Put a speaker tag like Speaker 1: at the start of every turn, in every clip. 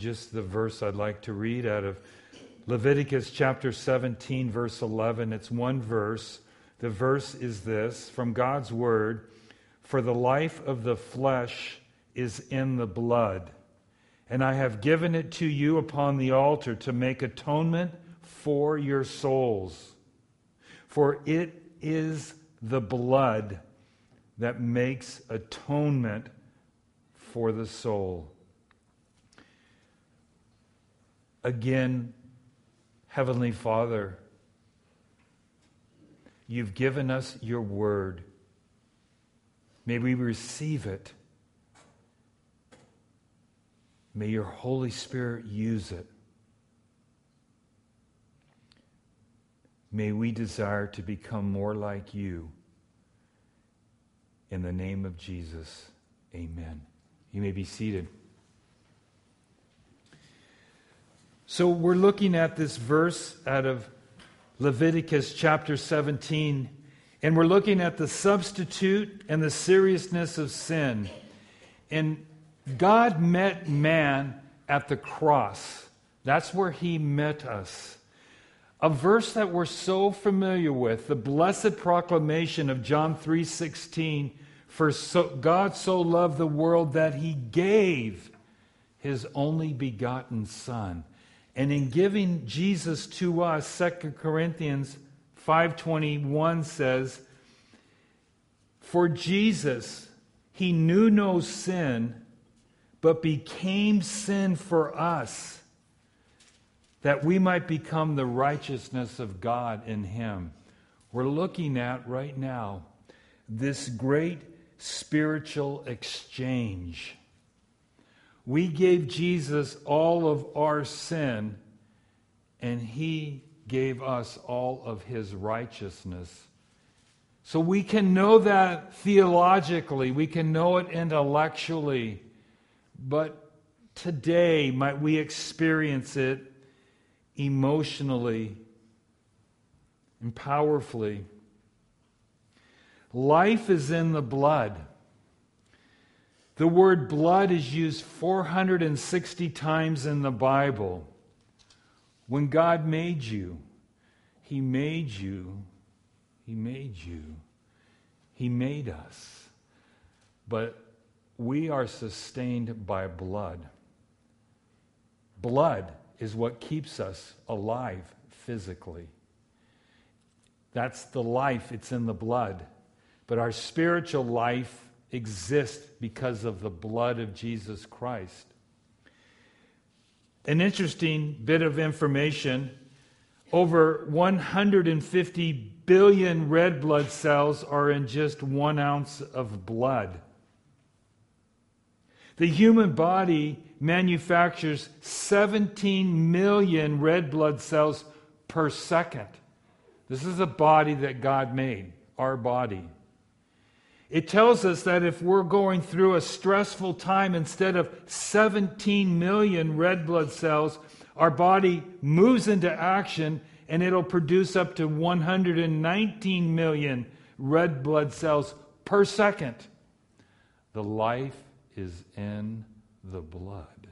Speaker 1: just the verse I'd like to read out of Leviticus chapter 17, verse 11. It's one verse. The verse is this, from God's word, "For the life of the flesh is in the blood, and I have given it to you upon the altar to make atonement for your souls. For it is the blood that makes atonement for the soul." Again, Heavenly Father, you've given us your word. May we receive it. May your Holy Spirit use it. May we desire to become more like you. In the name of Jesus, amen. You may be seated. So we're looking at this verse out of Leviticus chapter 17, and we're looking at the substitute and the seriousness of sin. And God met man at the cross. That's where he met us. A verse that we're so familiar with, the blessed proclamation of John 3:16, "For God so loved the world that he gave his only begotten Son." And in giving Jesus to us, 2 Corinthians 5:21 says, "For Jesus, he knew no sin, but became sin for us, that we might become the righteousness of God in him." We're looking at right now this great spiritual exchange. We gave Jesus all of our sin, and he gave us all of his righteousness. So we can know that theologically, we can know it intellectually, but today might we experience it emotionally and powerfully. Life is in the blood. The word blood is used 460 times in the Bible. When God made you, he made you, he made you, he made us. But we are sustained by blood. Blood is what keeps us alive physically. That's the life, it's in the blood. But our spiritual life exists because of the blood of Jesus Christ. An interesting bit of information, over 150 billion red blood cells are in just 1 ounce of blood. The human body manufactures 17 million red blood cells per second. This is a body that God made, our body. It tells us that if we're going through a stressful time, instead of 17 million red blood cells, our body moves into action and it'll produce up to 119 million red blood cells per second. The life is in the blood.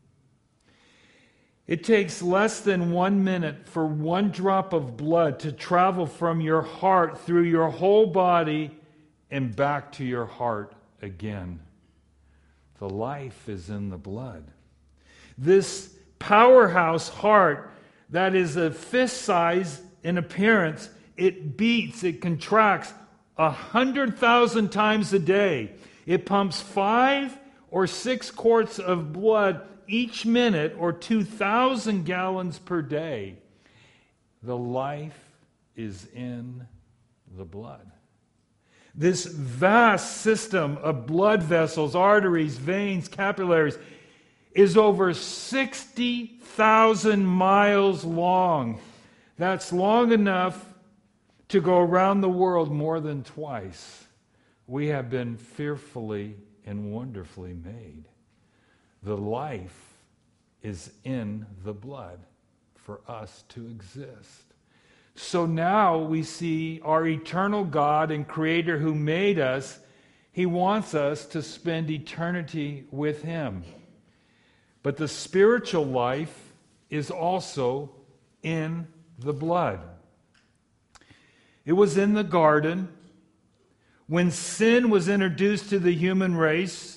Speaker 1: It takes less than 1 minute for one drop of blood to travel from your heart through your whole body and back to your heart again. The life is in the blood. This powerhouse heart that is a fist size in appearance, it beats, it contracts 100,000 times a day. It pumps 5 or 6 quarts of blood each minute, or 2,000 gallons per day. The life is in the blood. This vast system of blood vessels, arteries, veins, capillaries is over 60,000 miles long. That's long enough to go around the world more than twice. We have been fearfully and wonderfully made. The life is in the blood for us to exist. So now we see our eternal God and Creator who made us. He wants us to spend eternity with Him. But the spiritual life is also in the blood. It was in the garden when sin was introduced to the human race,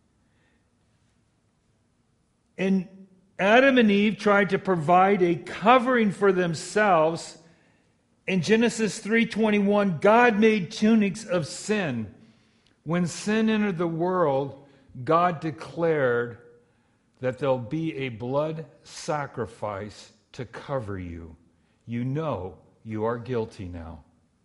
Speaker 1: and Adam and Eve tried to provide a covering for themselves. In Genesis 3:21, God made tunics of sin. When sin entered the world, God declared that there'll be a blood sacrifice to cover you. You know you are guilty now.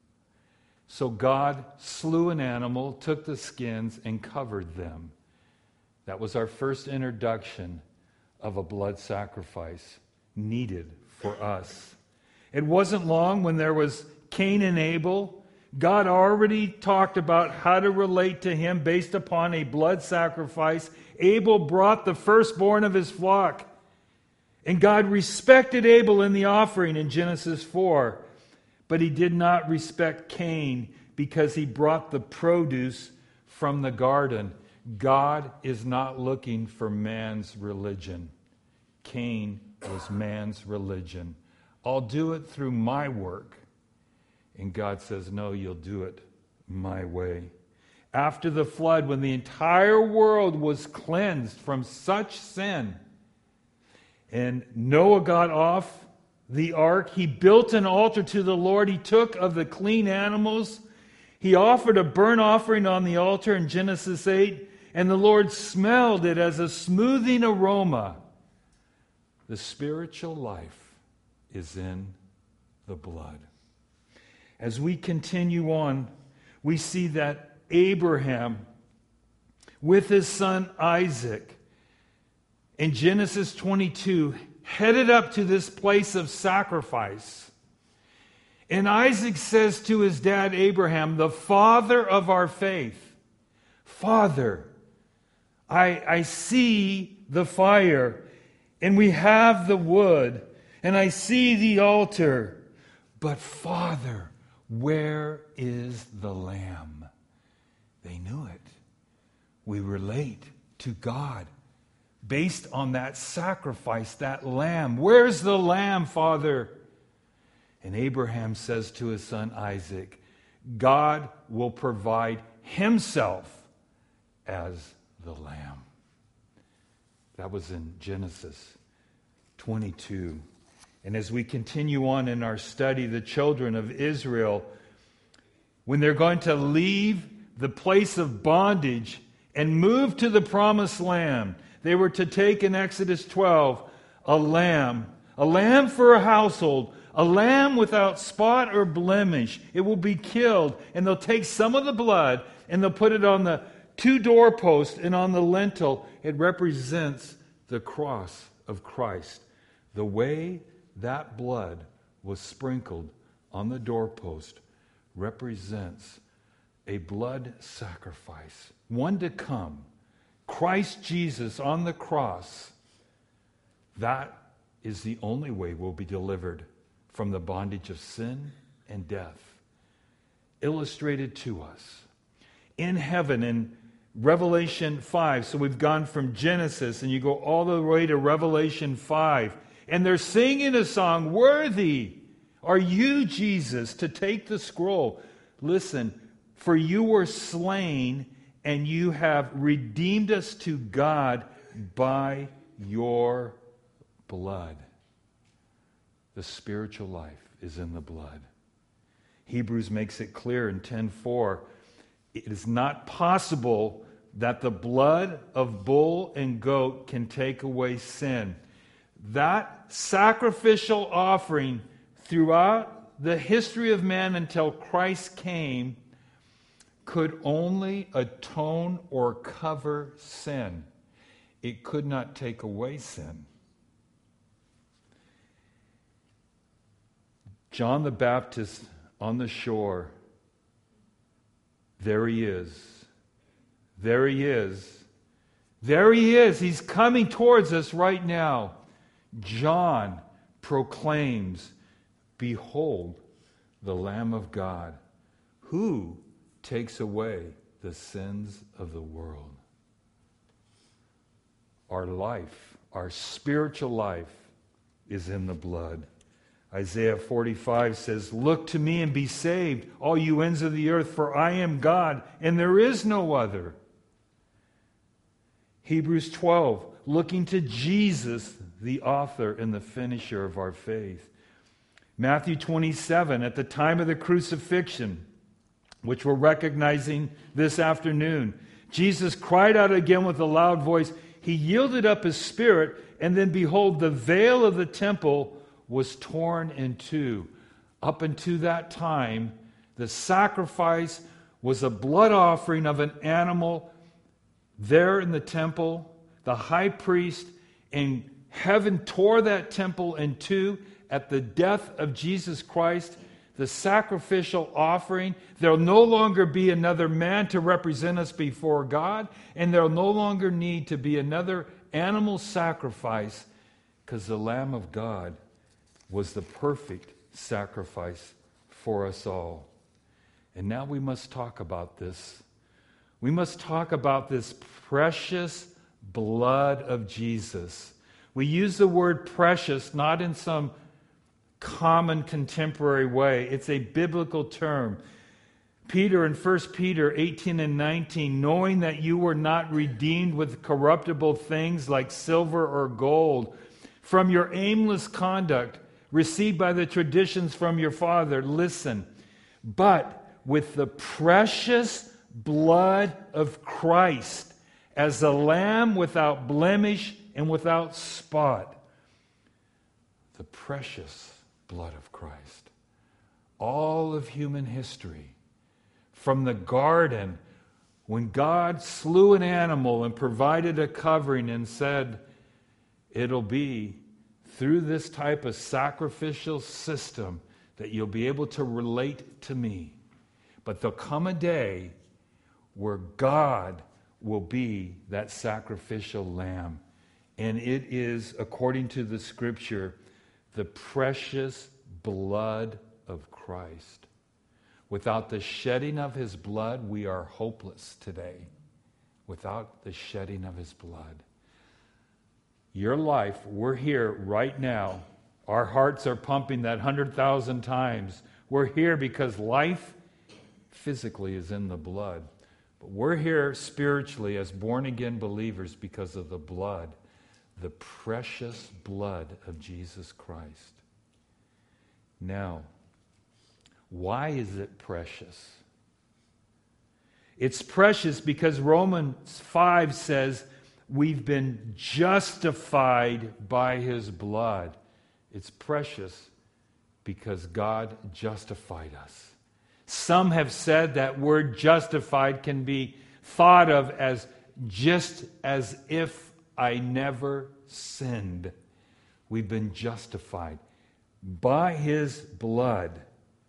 Speaker 1: So God slew an animal, took the skins, and covered them. That was our first introduction of a blood sacrifice needed for us. It wasn't long when there was Cain and Abel. God already talked about how to relate to him based upon a blood sacrifice. Abel brought the firstborn of his flock. And God respected Abel in the offering in Genesis 4. But he did not respect Cain because he brought the produce from the garden. God is not looking for man's religion. Cain was man's religion. I'll do it through my work. And God says, no, you'll do it my way. After the flood, when the entire world was cleansed from such sin, and Noah got off the ark, he built an altar to the Lord. He took of the clean animals. He offered a burnt offering on the altar in Genesis 8, and the Lord smelled it as a smoothing aroma. The spiritual life is in the blood. As we continue on, we see that Abraham, with his son Isaac, in Genesis 22, headed up to this place of sacrifice. And Isaac says to his dad Abraham, the father of our faith, Father, I see the fire, and we have the wood, and I see the altar. But Father, where is the lamb? They knew it. We relate to God based on that sacrifice, that lamb. Where's the lamb, Father? And Abraham says to his son Isaac, God will provide himself as the lamb. That was in Genesis 22. And as we continue on in our study, the children of Israel, when they're going to leave the place of bondage and move to the promised land, they were to take in Exodus 12 a lamb for a household, a lamb without spot or blemish. It will be killed, and they'll take some of the blood and they'll put it on the two doorposts and on the lintel. It represents the cross of Christ. The way that blood was sprinkled on the doorpost represents a blood sacrifice, one to come. Christ Jesus on the cross. That is the only way we'll be delivered from the bondage of sin and death. Illustrated to us in heaven in Revelation 5. So we've gone from Genesis and you go all the way to Revelation 5. And they're singing a song, worthy are you, Jesus, to take the scroll. Listen, for you were slain and you have redeemed us to God by your blood. The spiritual life is in the blood. Hebrews makes it clear in 10:4, it is not possible that the blood of bull and goat can take away sin. That sacrificial offering throughout the history of man until Christ came could only atone or cover sin. It could not take away sin. John the Baptist on the shore, there he is. There he is. There he is. He's coming towards us right now. John proclaims, behold, the Lamb of God, who takes away the sins of the world. Our life, Our spiritual life is in the blood. Isaiah 45 says, "Look to me and be saved, all you ends of the earth, for I am God, and there is no other." Hebrews 12, looking to Jesus, the author and the finisher of our faith. Matthew 27, at the time of the crucifixion, which we're recognizing this afternoon, Jesus cried out again with a loud voice. He yielded up his spirit, and then behold, the veil of the temple was torn in two. Up until that time, the sacrifice was a blood offering of an animal there in the temple. The high priest in heaven tore that temple in two at the death of Jesus Christ, the sacrificial offering. There'll no longer be another man to represent us before God, and there'll no longer need to be another animal sacrifice, because the Lamb of God was the perfect sacrifice for us all. And now we must talk about this. We must talk about this precious blood of Jesus. We use the word precious not in some common contemporary way. It's a biblical term. Peter in 1 Peter 18 and 19, knowing that you were not redeemed with corruptible things like silver or gold from your aimless conduct received by the traditions from your father. Listen, but with the precious blood of Christ as a lamb without blemish and without spot. The precious blood of Christ. All of human history, from the garden, when God slew an animal and provided a covering and said, it'll be through this type of sacrificial system that you'll be able to relate to me. But there'll come a day where God will be that sacrificial lamb. And it is, according to the Scripture, the precious blood of Christ. Without the shedding of his blood, we are hopeless today. Without the shedding of his blood. Your life, we're here right now. Our hearts are pumping that 100,000 times. We're here because life physically is in the blood. But we're here spiritually as born-again believers because of the blood, the precious blood of Jesus Christ. Now, why is it precious? It's precious because Romans 5 says we've been justified by his blood. It's precious because God justified us. Some have said that word justified can be thought of as just as if I never sinned. We've been justified by his blood.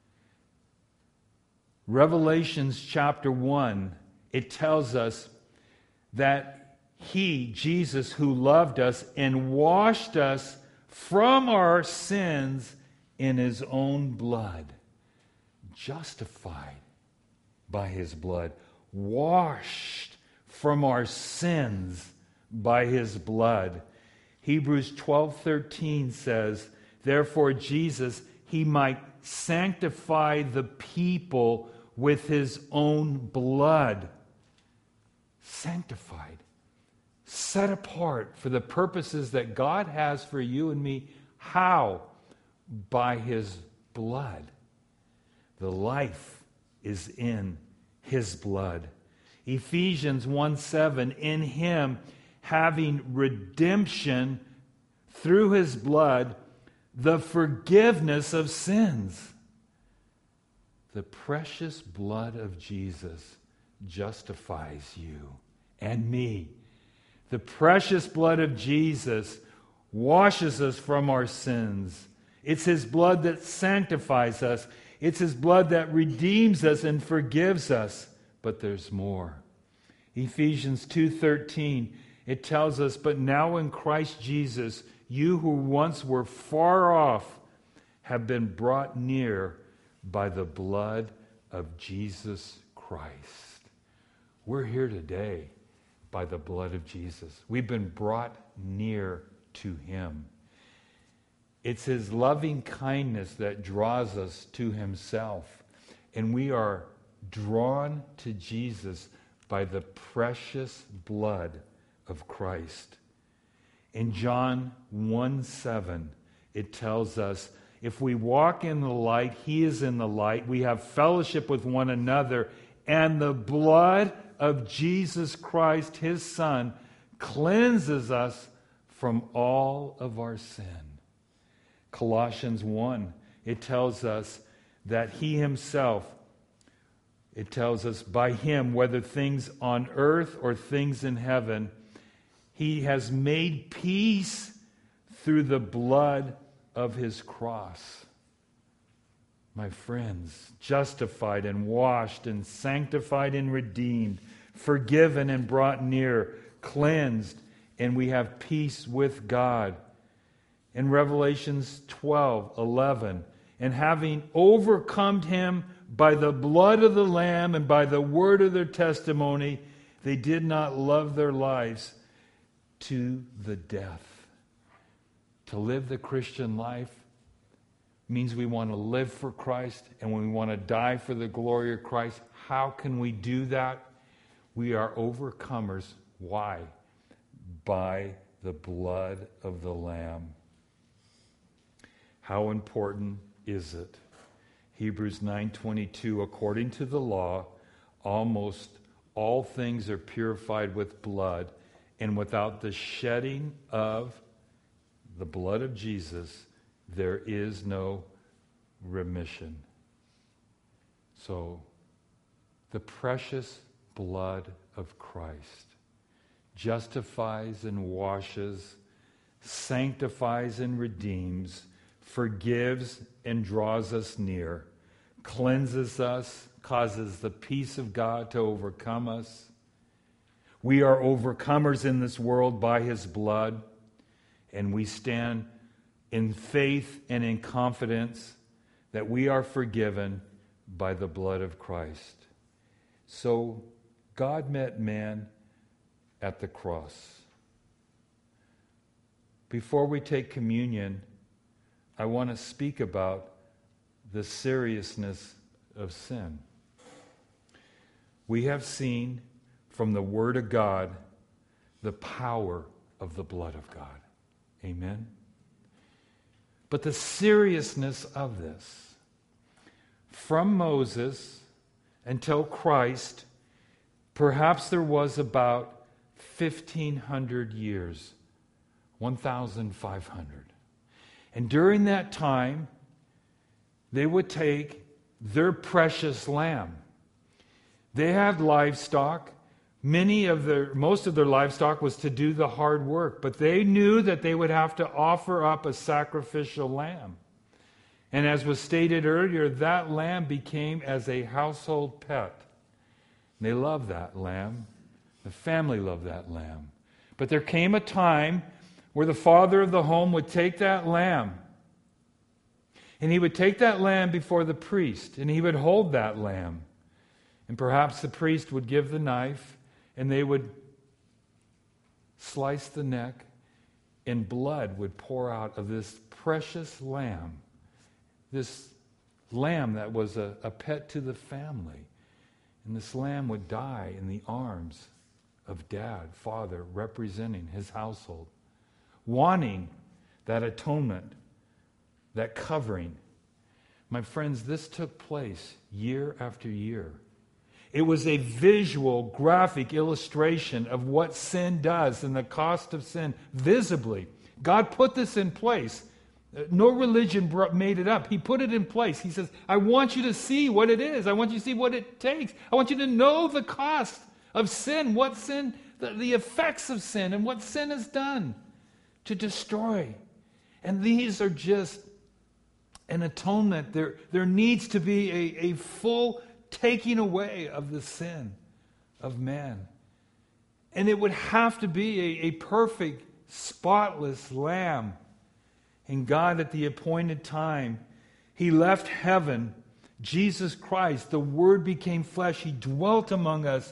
Speaker 1: Revelations chapter 1, it tells us that he, Jesus, who loved us and washed us from our sins in his own blood. Justified by his blood. Washed from our sins by his blood. Hebrews 12:13 says, therefore Jesus, he might sanctify the people with his own blood. Sanctified. Set apart for the purposes that God has for you and me. How? By his blood. The life is in his blood. Ephesians 1:7, in him having redemption through his blood, the forgiveness of sins. The precious blood of Jesus justifies you and me. The precious blood of Jesus washes us from our sins. It's his blood that sanctifies us. It's his blood that redeems us and forgives us. But there's more. Ephesians 2:13, it tells us, but now in Christ Jesus, you who once were far off have been brought near by the blood of Jesus Christ. We're here today by the blood of Jesus. We've been brought near to Him. It's His loving kindness that draws us to Himself. And we are drawn to Jesus by the precious blood of Christ. In John 1:7, it tells us, if we walk in the light, He is in the light. We have fellowship with one another, and the blood of Jesus Christ, His Son, cleanses us from all of our sin. Colossians 1, it tells us that He Himself, it tells us by Him, whether things on earth or things in heaven, He has made peace through the blood of His cross. My friends, justified and washed and sanctified and redeemed, forgiven and brought near, cleansed, and we have peace with God. In Revelations 12:11, and having overcome Him by the blood of the Lamb and by the word of their testimony, they did not love their lives to the death. To live the Christian life means we want to live for Christ, and we want to die for the glory of Christ. How can we do that? We are overcomers. Why? By the blood of the Lamb. How important is it? Hebrews 9:22, according to the law, almost all things are purified with blood, and without the shedding of the blood of Jesus, there is no remission. So, the precious blood of Christ justifies and washes, sanctifies and redeems, forgives and draws us near, cleanses us, causes the peace of God to overcome us. We are overcomers in this world by His blood, and we stand in faith and in confidence that we are forgiven by the blood of Christ. So God met man at the cross. Before we take communion, I want to speak about the seriousness of sin. We have seen from the Word of God the power of the blood of God. Amen? But the seriousness of this, from Moses until Christ, perhaps there was about 1,500 years, 1,500. And during that time, they would take their precious lamb. They had livestock. Most of their livestock was to do the hard work, but they knew that they would have to offer up a sacrificial lamb. And as was stated earlier, that lamb became as a household pet. They loved that lamb. The family loved that lamb. But there came a time where the father of the home would take that lamb, and he would take that lamb before the priest, and he would hold that lamb. And perhaps the priest would give the knife, and they would slice the neck, and blood would pour out of this precious lamb, this lamb that was a pet to the family. And this lamb would die in the arms of dad, father, representing his household, wanting that atonement, that covering. My friends, this took place year after year. It was a visual, graphic illustration of what sin does and the cost of sin visibly. God put this in place. No religion made it up. He put it in place. He says, I want you to see what it is. I want you to see what it takes. I want you to know the cost of sin, what sin, the effects of sin, and what sin has done to destroy. And these are just an atonement. There needs to be a full taking away of the sin of man. And it would have to be a perfect, spotless lamb. And God, at the appointed time, He left heaven. Jesus Christ, the Word became flesh. He dwelt among us.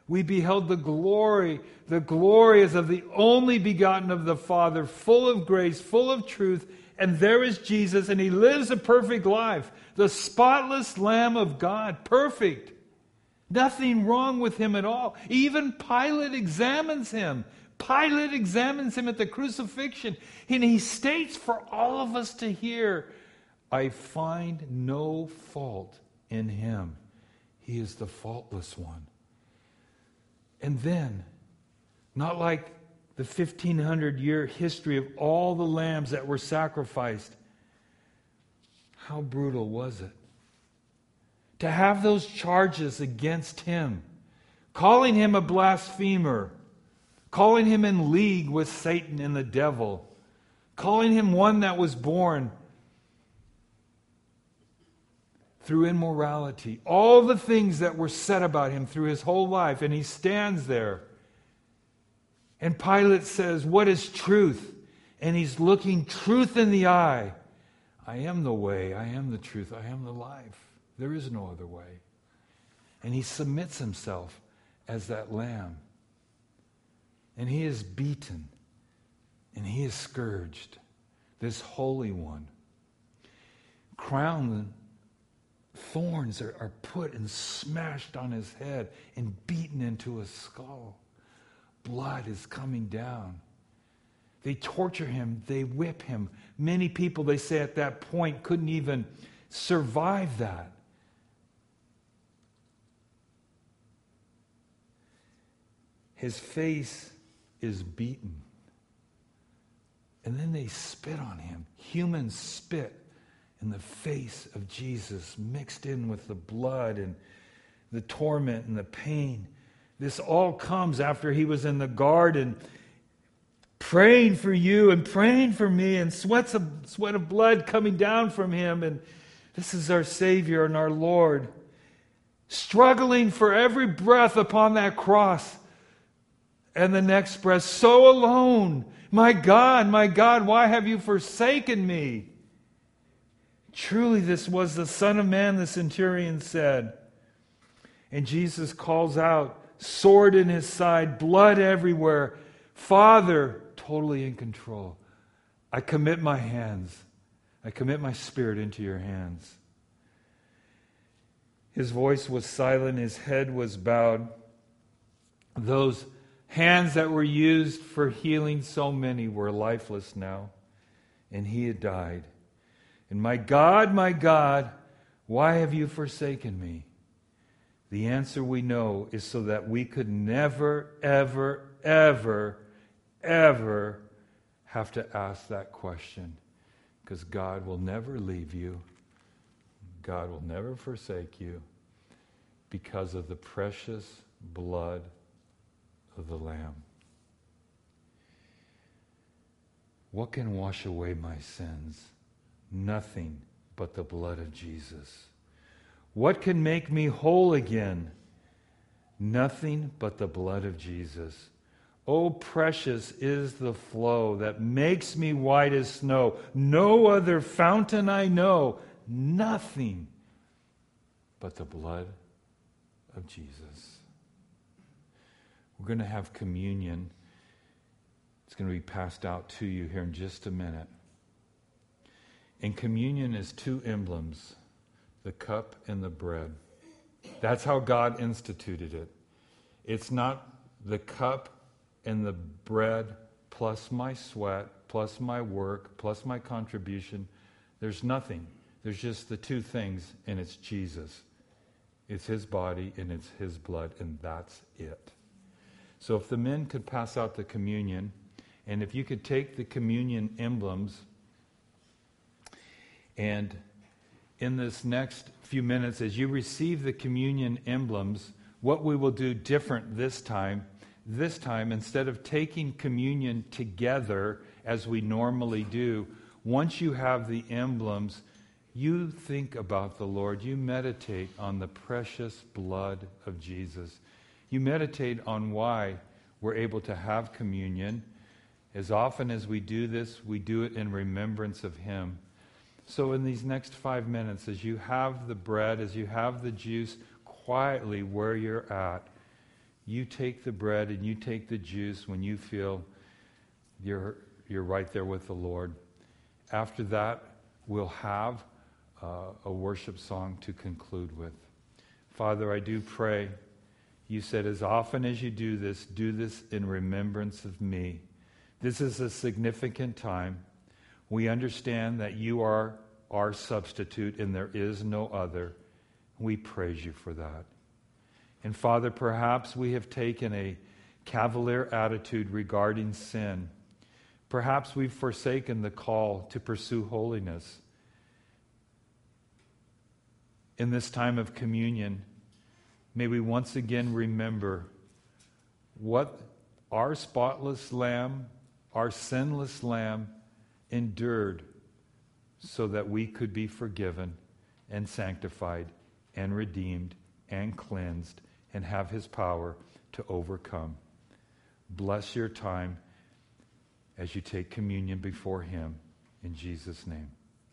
Speaker 1: we beheld the glory as of the only begotten of the Father, full of grace, full of truth. And there is Jesus, and he lives a perfect life. The spotless Lamb of God, perfect. Nothing wrong with him at all. Even Pilate examines him. Pilate examines him at the crucifixion. And he states for all of us to hear, I find no fault in him. He is the faultless one. And then, not like the 1,500-year history of all the lambs that were sacrificed, how brutal was it? To have those charges against him, calling him a blasphemer, calling him in league with Satan and the devil, calling him one that was born through immorality, all the things that were said about him through his whole life, and he stands there. And Pilate says, what is truth? And he's looking truth in the eye. I am the way, I am the truth, I am the life. There is no other way. And he submits himself as that lamb. And he is beaten, and he is scourged, this Holy One. Crowned, thorns are put and smashed on his head and beaten into his skull. Blood is coming down. They torture him. They whip him. Many people, they say at that point, couldn't even survive that. His face is beaten. And then they spit on him. Human spit in the face of Jesus, mixed in with the blood and the torment and the pain. This all comes after he was in the garden praying for you and praying for me, and sweat of blood coming down from him. And this is our Savior and our Lord, struggling for every breath upon that cross. And the next breath, so alone. My God, why have you forsaken me? Truly, this was the Son of Man, the centurion said. And Jesus calls out, sword in his side, blood everywhere. Father, totally in control. I commit my hands. I commit my spirit into your hands. His voice was silent. His head was bowed. Those hands that were used for healing so many were lifeless now. And he had died. And my God, why have you forsaken me? The answer we know is so that we could never, ever, ever, ever have to ask that question. Because God will never leave you. God will never forsake you because of the precious blood of the Lamb. What can wash away my sins? Nothing but the blood of Jesus. What can make me whole again? Nothing but the blood of Jesus. Oh, precious is the flow that makes me white as snow. No other fountain I know. Nothing but the blood of Jesus. We're going to have communion. It's going to be passed out to you here in just a minute. And communion is two emblems, the cup and the bread. That's how God instituted it. It's not the cup and the bread plus my sweat, plus my work, plus my contribution. There's nothing. There's just the two things, and it's Jesus. It's his body and it's his blood, and that's it. So if the men could pass out the communion, and if you could take the communion emblems, and in this next few minutes, as you receive the communion emblems, what we will do different this time, instead of taking communion together as we normally do, once you have the emblems, you think about the Lord. You meditate on the precious blood of Jesus. You meditate on why we're able to have communion. As often as we do this, we do it in remembrance of him. So in these next 5 minutes, as you have the bread, as you have the juice, quietly where you're at, you take the bread and you take the juice when you feel you're right there with the Lord. After that, we'll have a worship song to conclude with. Father, I do pray, you said, as often as you do this in remembrance of me. This is a significant time. We understand that you are our substitute and there is no other. We praise you for that. And Father, perhaps we have taken a cavalier attitude regarding sin. Perhaps we've forsaken the call to pursue holiness. In this time of communion, may we once again remember what our spotless Lamb, our sinless Lamb, endured so that we could be forgiven and sanctified and redeemed and cleansed and have his power to overcome. Bless your time as you take communion before him, in Jesus' name.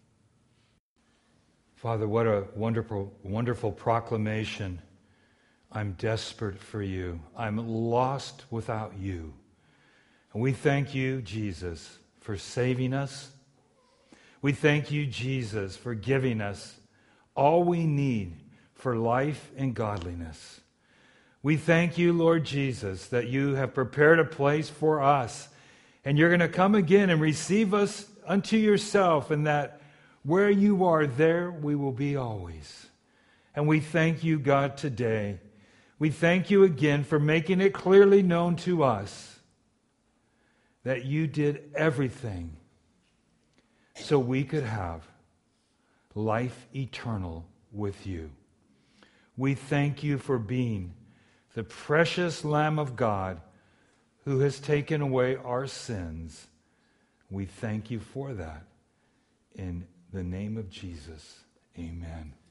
Speaker 1: Father, what a wonderful, wonderful proclamation. I'm desperate for you. I'm lost without you. And we thank you, Jesus, for saving us. We thank you, Jesus, for giving us all we need for life and godliness. We thank you, Lord Jesus, that you have prepared a place for us, and you're going to come again and receive us unto yourself, and that where you are, there we will be always. And we thank you, God, today. We thank you again for making it clearly known to us that you did everything so we could have life eternal with you. We thank you for being the precious Lamb of God who has taken away our sins. We thank you for that. In the name of Jesus, amen.